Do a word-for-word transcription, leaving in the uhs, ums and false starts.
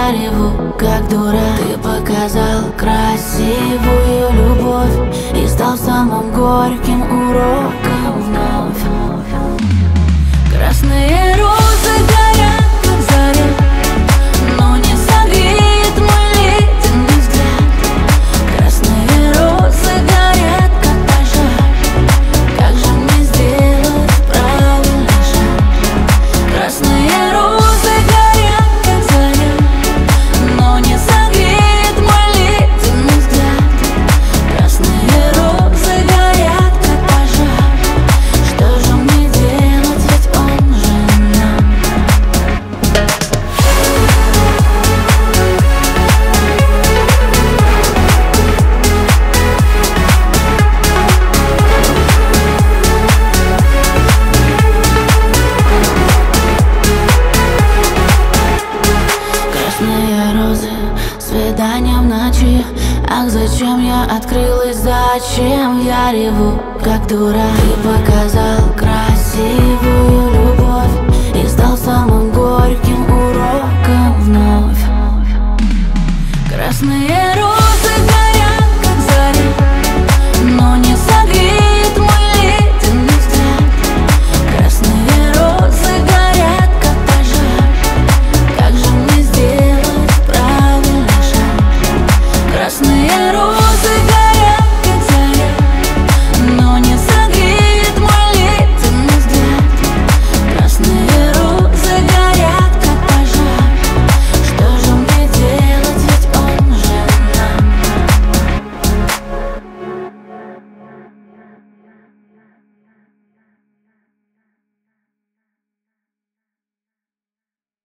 я реву, как дура. Ты показал красивую любовь и стал самым горьким уроком вновь. Красные розы горят, как заря, но не согреет мой ледяный взгляд. Красные розы горят, как пожар. Как же мне сделать правильный шаг? Красные розы горят, как заря, но не согреет мой ледяный взгляд. Красные розы горят, как пожар. Что же мне делать, ведь он же нам? Красные розы, свидания в ночи. Ах, зачем я открылась, зачем я реву, как дура. Ты показал красивую любовь и стал самым горьким уроком вновь. Красные